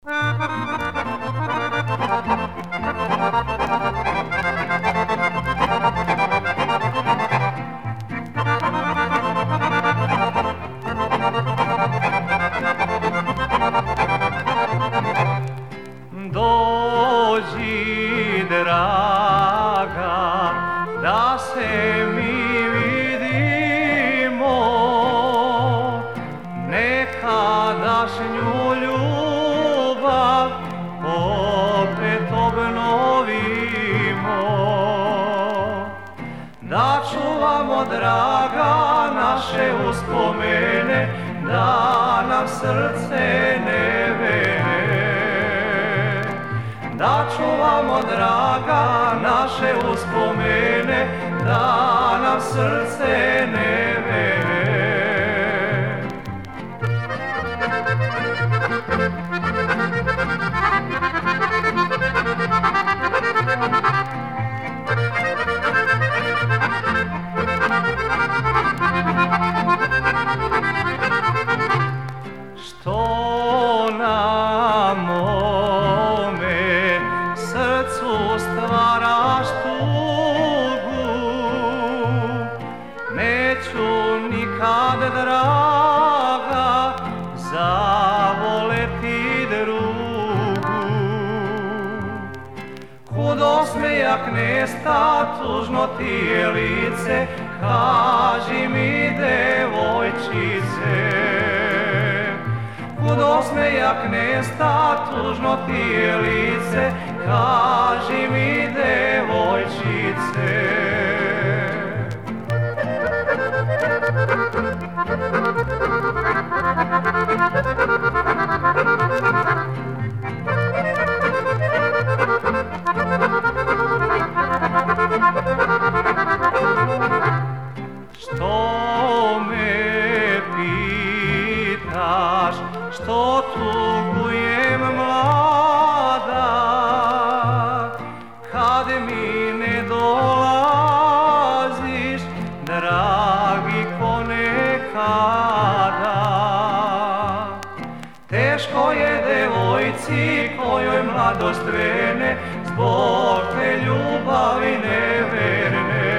Dođi, draga, da se mi vidimo, nekadašnju ljubav opet obnovimo. Da čuvamo, draga, naše uspomene, da nam srce ne vene. Da čuvamo, draga, naše uspomene, da nam srce ne vene. Što na mome srcu stvaraš tugu, neću nikad, draga, zavoleti drugu. Kud osmejak nesta, tužno ti je lice, kaži mi, devojčice. Kud osmejak nesta, tužno ti je lice, kaži mi, devojčice. Što me pitaš, što tugujem, mlada, kad mi ne dolaziš, dragi, ko nekada. Teško je devojci kojoj mladost vene, zbog te ljubavi neverne.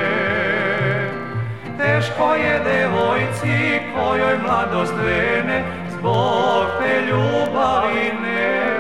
Teško je devojci kojoj mladost vene, zbog te ljubavi neverne.